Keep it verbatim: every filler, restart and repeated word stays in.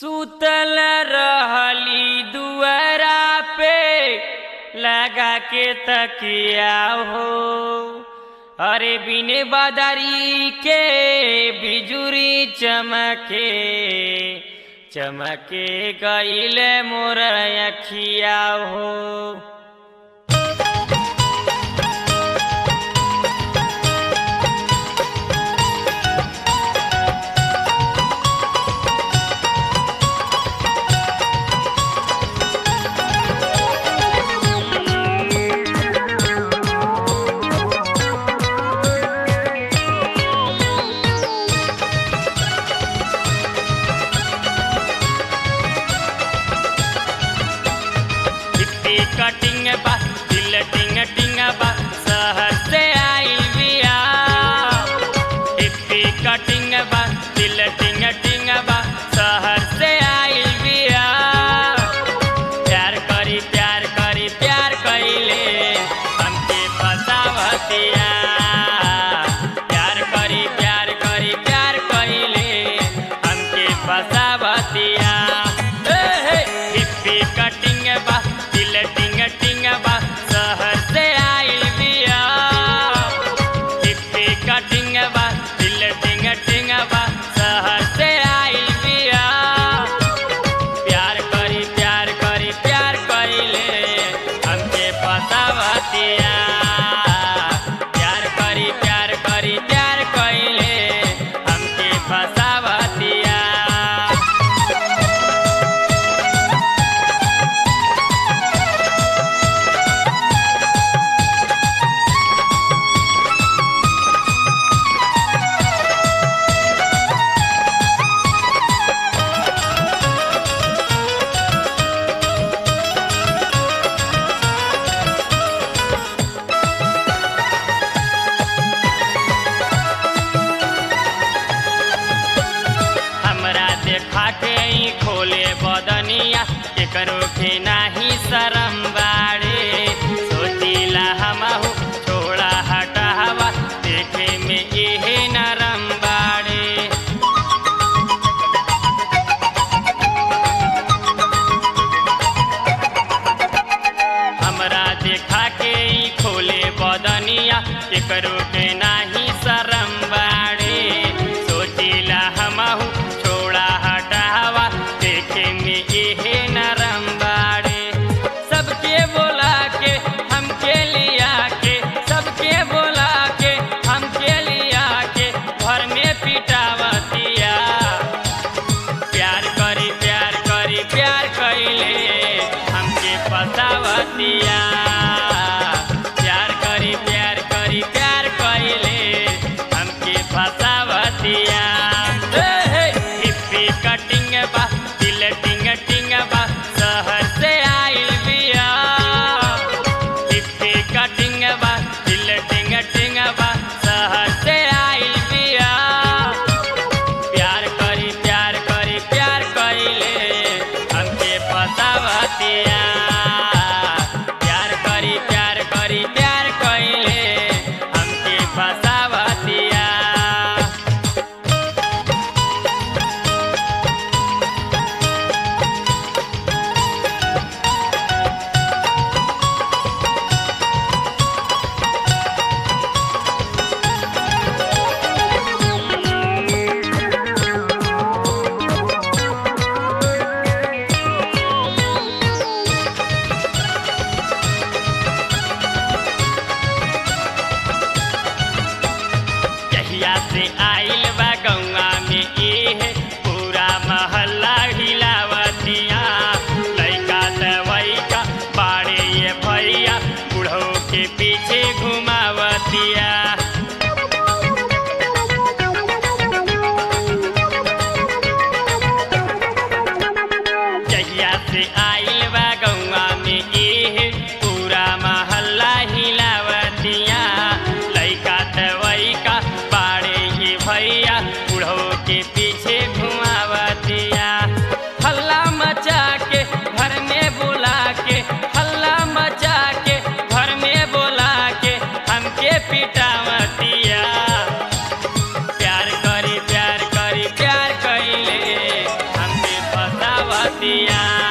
सुतल रहली दुआरा पे लगा के तकिया हो। अरे बिने बदरी के बिजुरी चमके चमके गईले मोर अखिया हो। कटिंग बा दिल टिंग टिंग बा शहर से आई बिया। हिप्पी कटिंग बा दिल टिंग टिंग बा शहर से आई बिया। प्यार करी प्यार करी प्यार कइले हमके फसावतिया। प्यार करी प्यार करी प्यार कइले हमके फसावतिया। हिप्पी कटिंग बा टिंग टिंग बा शहर से आई बिया। हिप्पी कटिंग बा दिल टिंग टिंग बा शहर से आई बिया। प्यार करी प्यार करी प्यार कइले हमके फसावतिया। प्यार करी प्यार करी प्यार कइले हमके फसावतिया। खाके खोले बदनिया केकरो के नाही शरम बाड़े। सोचिला हमहु छोड़ा हटावा देखे में एहे नरम बाड़े। हमरा देखा के खोले बदनिया केकरो के नाही शरम बाड़े। सोचिला हमहु छोड़ा हटावा देखे में एहे नरम बाड़े। सबके बोला के हमके लिया के सबके बोला के हमके लिया के घर में पिटावतिया। प्यार करी प्यार करी प्यार कइले हमके फसावतिया। प्यार करी प्यार करी प्यार कइले हमके फसावतिया। हिप्पी कटिंग बा दिल टिंग टिंग बा शहर से आइल बिया। हिप्पी कटिंग बा दिल टिंग टिंग बा शहर से आइल बिया। प्यार करी प्यार करी प्यार कइले हमके फसावतिया। प्यार दिया।